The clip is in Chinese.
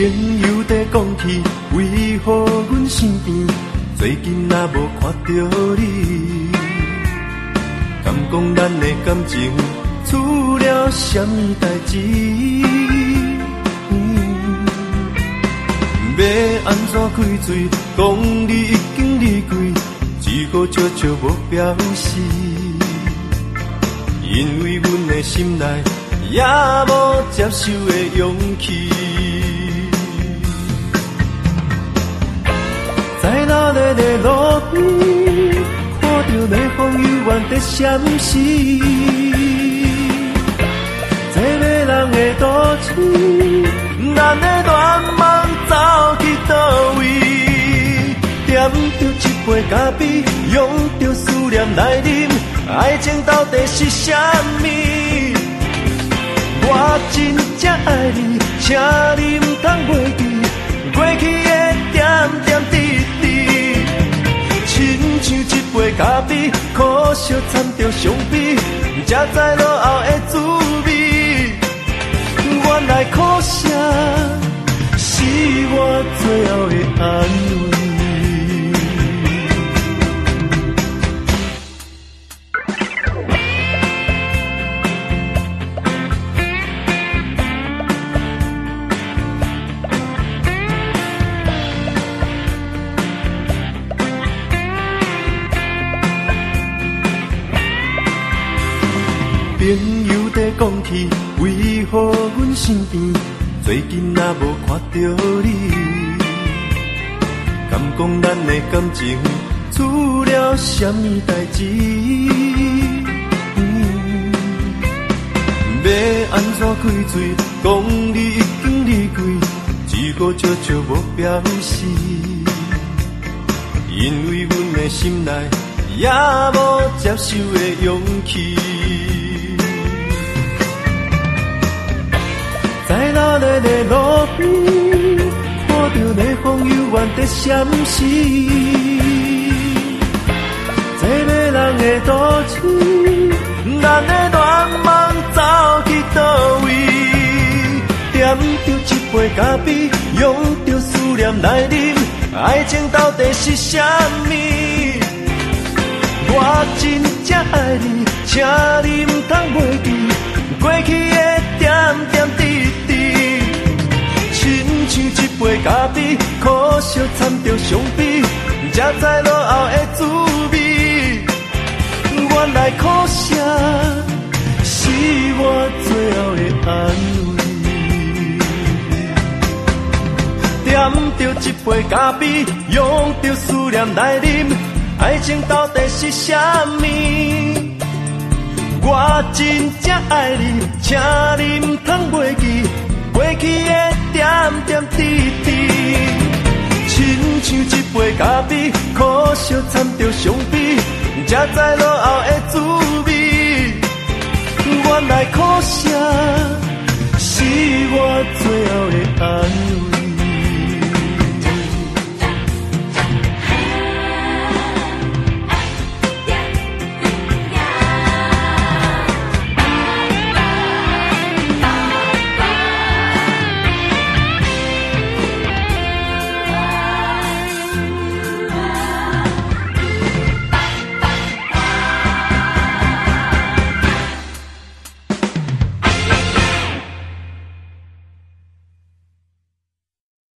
朋友在讲起，为何阮身边最近也无看到你？敢讲咱的感情出了什么代志？要安怎开嘴？讲你已经离开，只顾悄悄无表示，因为阮的心内也无接受的勇气。在哪里的路边，看着内风悠远在闪烁，这迷人的都市，咱的恋梦走去倒位？点着一杯咖啡，用着思念来啉，爱情到底是啥物？我真正爱你，请你唔通袂记过去的点点滴滴，亲像一杯咖啡，可惜掺着伤悲，才知落后的滋味。原来苦涩是我最后的安慰。朋友在讲起，为何阮身边最近也无看到你？敢讲咱的感情出了什么代志？要安怎开嘴？讲你已经离开，只顾悄悄无表示，因为阮的心内也无接受的勇气。在哪里的路边，看着内风悠远在闪烁，这迷人的都市，咱的恋梦走去倒位？点着一杯咖啡，用着思念来啉，爱情到底是啥物？我真正爱你，请你唔通袂记过去的点点滴滴，亲像一杯咖啡，可惜掺着伤悲，才知落后的滋味。原来苦涩是我最后的安慰。点着一杯咖啡，用着思念来啉，爱情到底是啥物？我真正爱你，请你唔通袂记过去的点点滴滴，亲像一杯咖啡，可惜掺着伤悲，才知落后的滋味。原来苦涩是我最后的安慰。